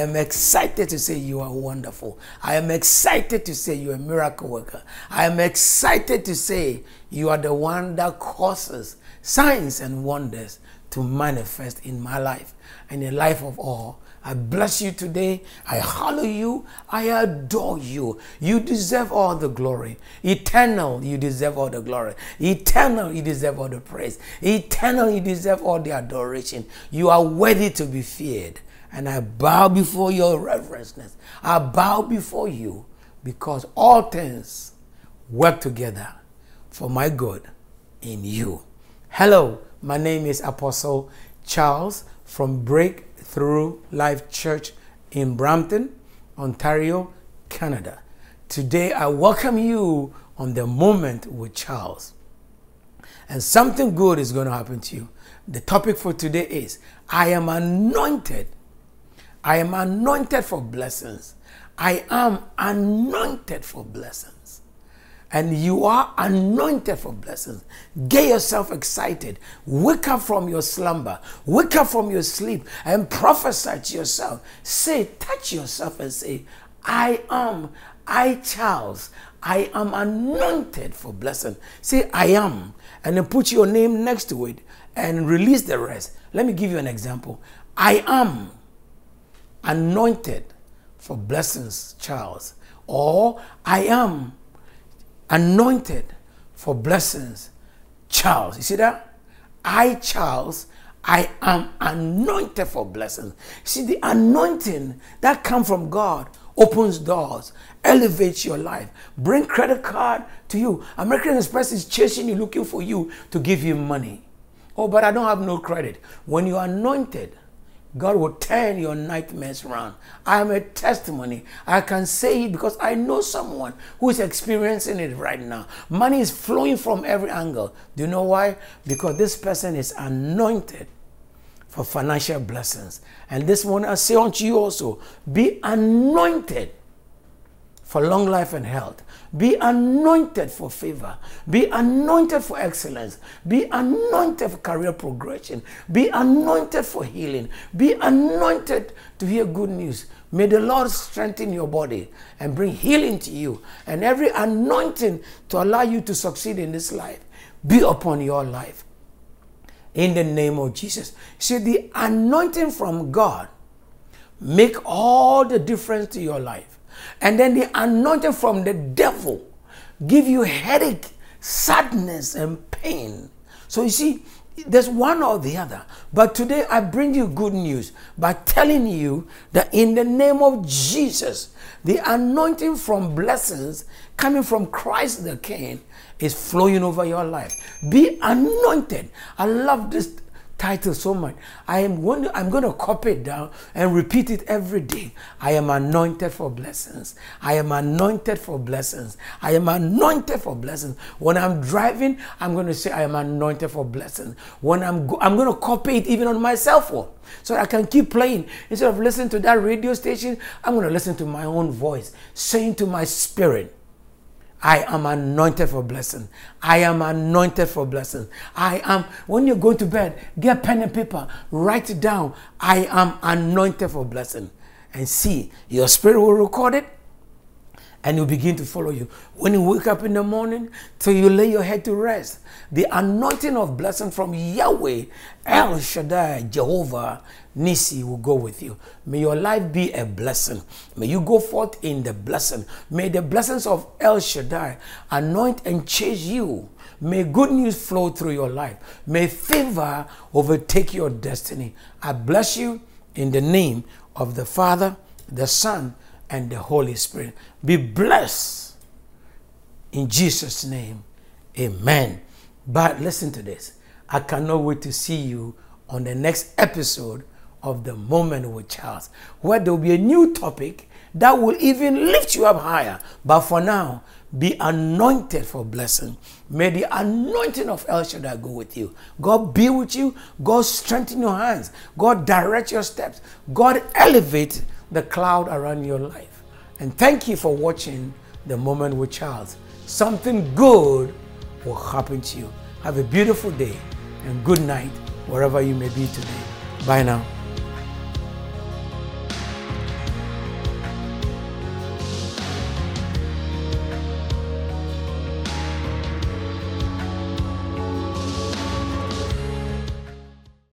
am excited to say you are wonderful. I am excited to say you are a miracle worker. I am excited to say you are the one that causes signs and wonders to manifest in my life and the life of all. I bless you today. I hallow you. I adore you. You deserve all the glory. Eternal, you deserve all the glory. Eternal, you deserve all the praise. Eternal, you deserve all the adoration. You are worthy to be feared. And I bow before your reverenceness. I bow before you because all things work together for my good in you. Hello, my name is Apostle Charles from Breakthrough Life Church in Brampton, Ontario, Canada. Today I welcome you on the Moment with Charles. And something good is going to happen to you. The topic for today is, I am anointed. I am anointed for blessings. I am anointed for blessings. And you are anointed for blessings. Get yourself excited. Wake up from your slumber. Wake up from your sleep and prophesy to yourself. Say, touch yourself and say, Charles, I am anointed for blessing. Say, I am. And then put your name next to it and release the rest. Let me give you an example. I am anointed for blessings, Charles. Or I am anointed for blessings, Charles. You see that? Charles, I am anointed for blessings. See, the anointing that comes from God opens doors, elevates your life, bring credit card to you. American Express is chasing you, looking for you to give you money. Oh, but I don't have no credit. When you are anointed, God will turn your nightmares around. I am a testimony. I can say it because I know someone who is experiencing it right now. Money is flowing from every angle. Do you know why? Because this person is anointed for financial blessings. And this morning I say unto you also, be anointed for long life and health. Be anointed for favor. Be anointed for excellence. Be anointed for career progression. Be anointed for healing. Be anointed to hear good news. May the Lord strengthen your body and bring healing to you. And every anointing to allow you to succeed in this life be upon your life. In the name of Jesus. See, the anointing from God make all the difference to your life. And then the anointing from the devil give you headache, sadness, and pain. So you see, there's one or the other. But today I bring you good news by telling you that in the name of Jesus, the anointing from blessings coming from Christ the King is flowing over your life. Be anointed. I love this title so much. I'm going to copy it down and repeat it every day. I am anointed for blessings. I am anointed for blessings. I am anointed for blessings. When I'm driving, I'm going to say I am anointed for blessings. When I'm going to copy it even on my cell phone so I can keep playing. Instead of listening to that radio station, I'm going to listen to my own voice saying to my spirit, I am anointed for blessing. I am anointed for blessing. I am, when you're going to bed, get pen and paper, write it down. I am anointed for blessing. And see, your spirit will record it and it will begin to follow you. When you wake up in the morning, till you lay your head to rest, the anointing of blessing from Yahweh, El Shaddai, Jehovah, Nisi will go with you. May your life be a blessing. May you go forth in the blessing. May the blessings of El Shaddai anoint and chase you. May good news flow through your life. May favor overtake your destiny. I bless you in the name of the Father, the Son, and the Holy Spirit. Be blessed in Jesus' name. Amen. But listen to this. I cannot wait to see you on the next episode of The Moment with Charles, where there will be a new topic that will even lift you up higher. But for now, be anointed for blessing. May the anointing of El Shaddai go with you. God be with you. God strengthen your hands. God direct your steps. God elevate the cloud around your life. And thank you for watching The Moment with Charles. Something good will happen to you. Have a beautiful day and good night wherever you may be today. Bye now.